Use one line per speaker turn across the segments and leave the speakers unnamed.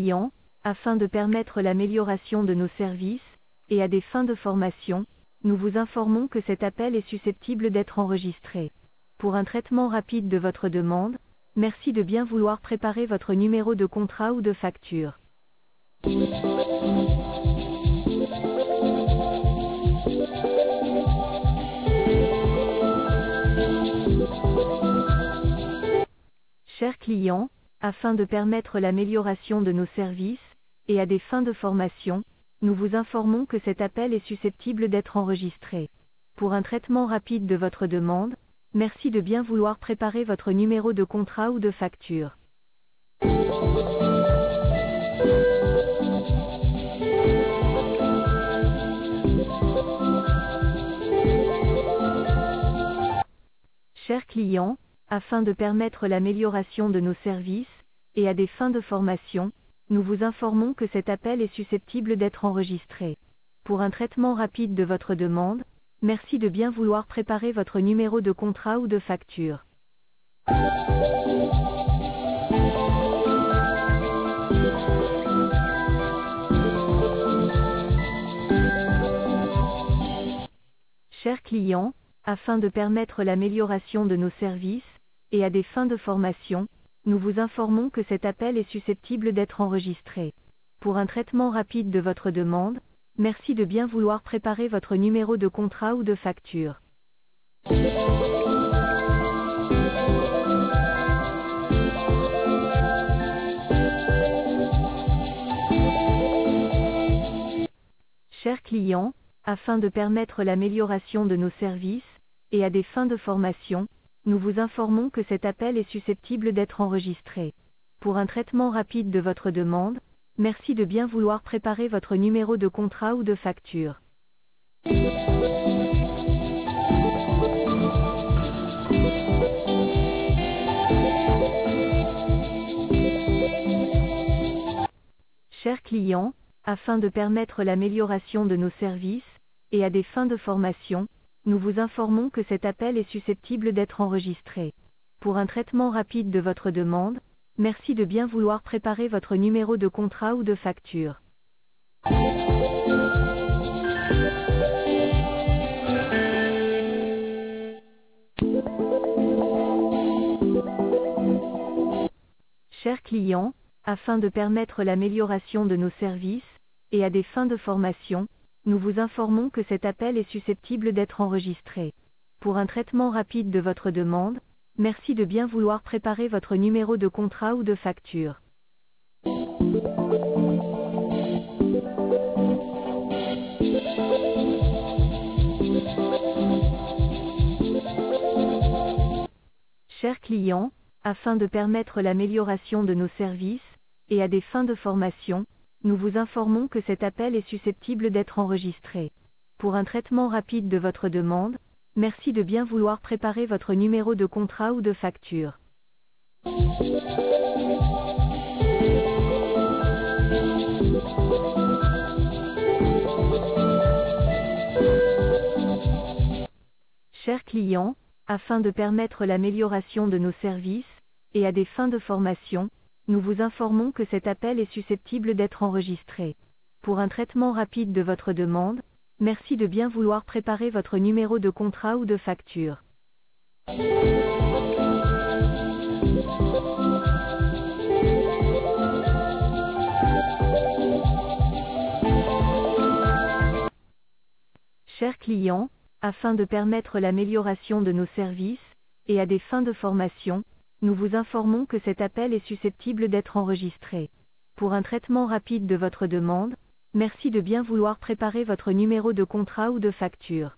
clients, afin de permettre l'amélioration de nos services, et à des fins de formation, nous vous informons que cet appel est susceptible d'être enregistré. Pour un traitement rapide de votre demande, merci de bien vouloir préparer votre numéro de contrat ou de facture. Chers clients, afin de permettre l'amélioration de nos services, et à des fins de formation, nous vous informons que cet appel est susceptible d'être enregistré. Pour un traitement rapide de votre demande, merci de bien vouloir préparer votre numéro de contrat ou de facture. Chers clients, afin de permettre l'amélioration de nos services, et à des fins de formation, nous vous informons que cet appel est susceptible d'être enregistré. Pour un traitement rapide de votre demande, merci de bien vouloir préparer votre numéro de contrat ou de facture. Chers clients, afin de permettre l'amélioration de nos services, et à des fins de formation, nous vous informons que cet appel est susceptible d'être enregistré. Pour un traitement rapide de votre demande, merci de bien vouloir préparer votre numéro de contrat ou de facture. Chers clients, afin de permettre l'amélioration de nos services, et à des fins de formation, nous vous informons que cet appel est susceptible d'être enregistré. Pour un traitement rapide de votre demande, merci de bien vouloir préparer votre numéro de contrat ou de facture. Chers clients, afin de permettre l'amélioration de nos services, et à des fins de formation, nous vous informons que cet appel est susceptible d'être enregistré. Pour un traitement rapide de votre demande, merci de bien vouloir préparer votre numéro de contrat ou de facture. Chers clients, afin de permettre l'amélioration de nos services, et à des fins de formation, nous vous informons que cet appel est susceptible d'être enregistré. Pour un traitement rapide de votre demande, merci de bien vouloir préparer votre numéro de contrat ou de facture. Chers clients, afin de permettre l'amélioration de nos services, et à des fins de formation, nous vous informons que cet appel est susceptible d'être enregistré. Pour un traitement rapide de votre demande, merci de bien vouloir préparer votre numéro de contrat ou de facture. Chers clients, afin de permettre l'amélioration de nos services, et à des fins de formation, nous vous informons que cet appel est susceptible d'être enregistré. Pour un traitement rapide de votre demande, merci de bien vouloir préparer votre numéro de contrat ou de facture. Chers clients, afin de permettre l'amélioration de nos services, et à des fins de formation, nous vous informons que cet appel est susceptible d'être enregistré. Pour un traitement rapide de votre demande, merci de bien vouloir préparer votre numéro de contrat ou de facture.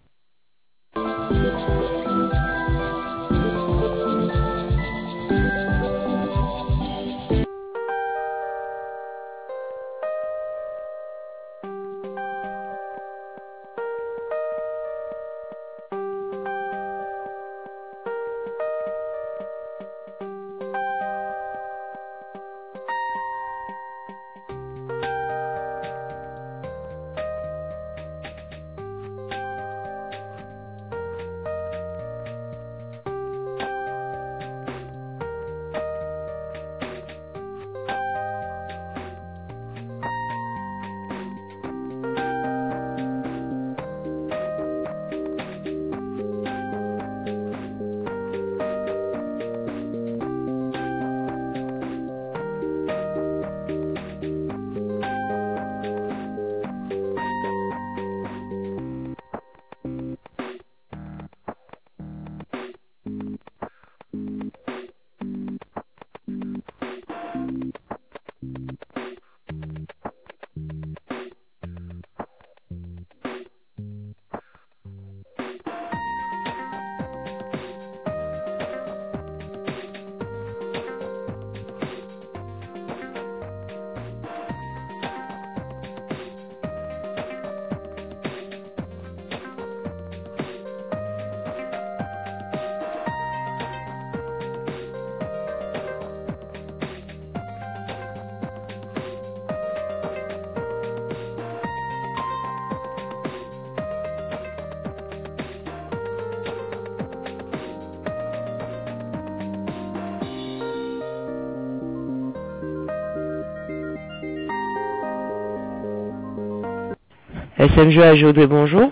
SMG à Jodé, bonjour.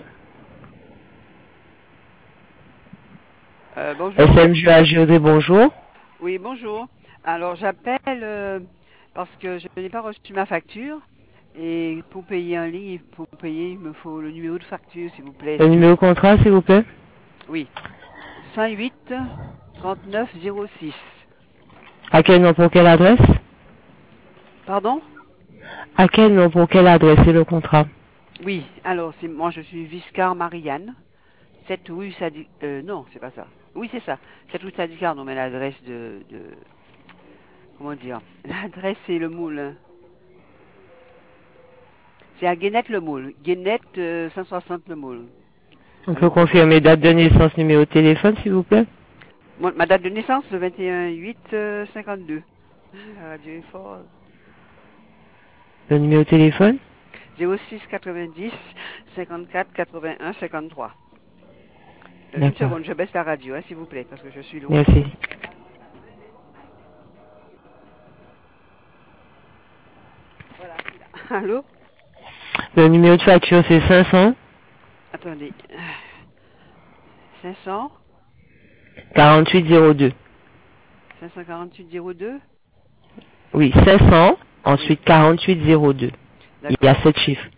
Bonjour.
SMG à Jodé, bonjour.
Oui, bonjour. Alors, j'appelle parce que je n'ai pas reçu ma facture. Et pour payer en ligne, pour payer, il me faut le numéro de facture, s'il vous plaît.
Le numéro de contrat, s'il vous plaît.
Oui. 108 39 06.
À quel nom, pour quelle adresse?
Pardon?
À quel nom, pour quelle adresse est le contrat?
Oui. Alors, moi, je suis Viscar Marianne. 7 rue Sadi... non, c'est pas ça. Oui, c'est ça. 7 rue Sadicar, non, mais l'adresse comment dire? L'adresse, c'est le moule. C'est à Guénette-le-Moule. Guénette 160-le-Moule.
On peut confirmer date de naissance, numéro de téléphone, s'il vous plaît?
Ma date de naissance, le 21-8-52. La radio est fort.
Le numéro de téléphone?
06 90 54 81 53. Une
D'accord.
seconde, je baisse la radio, s'il vous plaît, parce que je suis loin.
Merci.
Voilà, allô?
Le numéro de facture, c'est 500
Attendez. 500
4802.
548 02.
Oui, 500, ensuite 4802. Il y a
D'accord.
7 chiffres.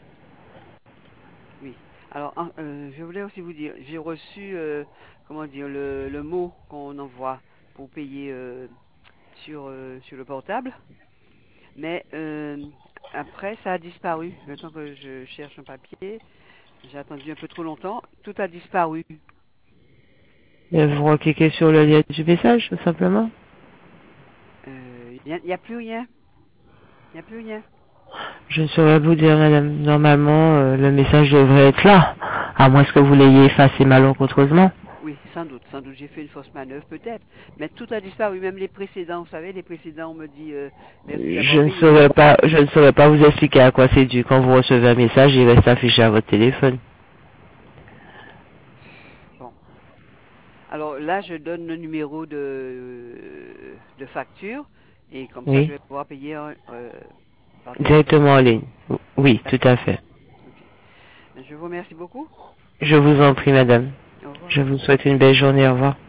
Oui. Alors, je voulais aussi vous dire, j'ai reçu, comment dire, le mot qu'on envoie pour payer sur le portable. Mais après, ça a disparu. Le temps que je cherche un papier, j'ai attendu un peu trop longtemps. Tout a disparu.
Et vous recliquez sur le lien du message, tout simplement.
Il n'y a plus rien. Il n'y a plus rien.
Je ne saurais vous dire, madame. Normalement, le message devrait être là. À moins que vous l'ayez effacé malencontreusement.
Oui, sans doute. Sans doute, j'ai fait une fausse manœuvre, peut-être. Mais tout a disparu. Même les précédents, vous savez, les précédents, on me dit merci d'avoir payé.
Je ne saurais pas vous expliquer à quoi c'est dû. Quand vous recevez un message, il reste affiché à votre téléphone.
Bon. Alors là, je donne le numéro de facture. Et comme ça, je
Oui.
vais pouvoir payer par téléphone.
Directement en ligne. Oui, tout à fait.
Ok. Je vous remercie beaucoup.
Je vous en prie, madame.
Au revoir.
Je vous souhaite une belle journée. Au revoir.